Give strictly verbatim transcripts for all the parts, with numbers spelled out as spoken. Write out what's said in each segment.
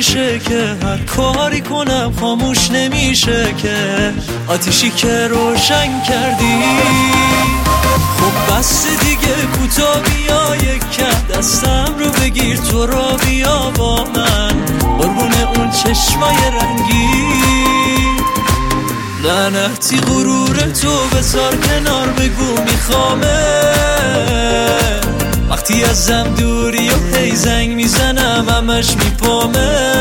نمیشه که هر کاری کنم خاموش نمیشه که آتیشی که روشن کردی. خب بس دیگه کوتا بیا یکم دستم رو بگیر تو را بیا با من قربون اون چشمای رنگی. لعنتی غرور تو بذار کنار بگو میخوامه وقتی ازم دوری و هی زنگ میزنم همش میپامه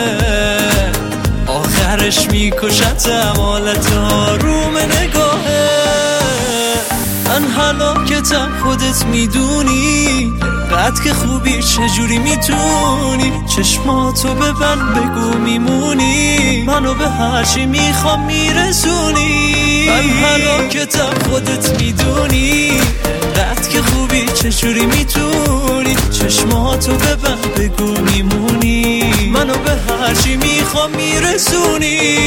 آخرش میکشتم حالت آروم نگاهه. من هلاکتم خودت میدونی بعد که خوبی چجوری میتونی چشماتو ببند بگو میمونی منو به هرچی میخوام میرسونی. من هلاکتم خودت میدونی بعد که خوبی چجوری میتونی چشماتو ببند بگو میمونی منو به هرچی میخوام میرسونی.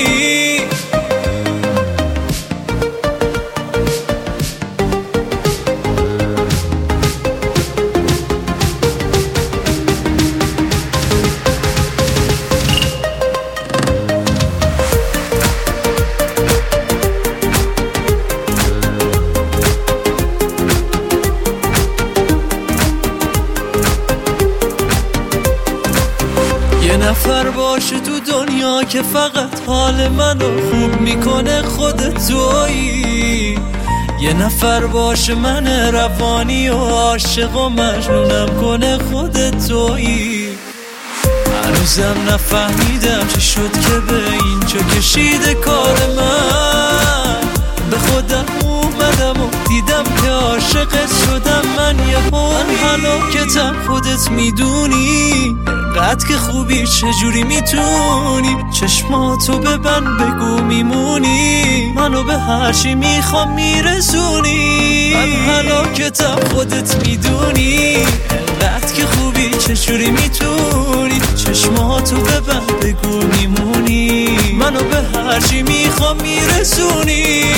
یه نفر باشه تو دنیا که فقط حال منو خوب میکنه خودت تویی. یه نفر باشه من روانی و عاشق و مجنونم کنه خودت تویی. هنوزم نفهمیدم چی شد که به اینجا کشیده کار من. به خودم اومدم و دیدم که عاشقت شدم من یه من هلاکتم خودت میدونی بعد که خوبی چجوری میتونی چشماتو ببند بگو میمونی منو به هرچی میخوام میرسونی. من هلاکتم خودت میدونی بعد که خوبی چجوری میتونی چشماتو ببند بگو میمونی منو به هرچی میخوام میرسونی.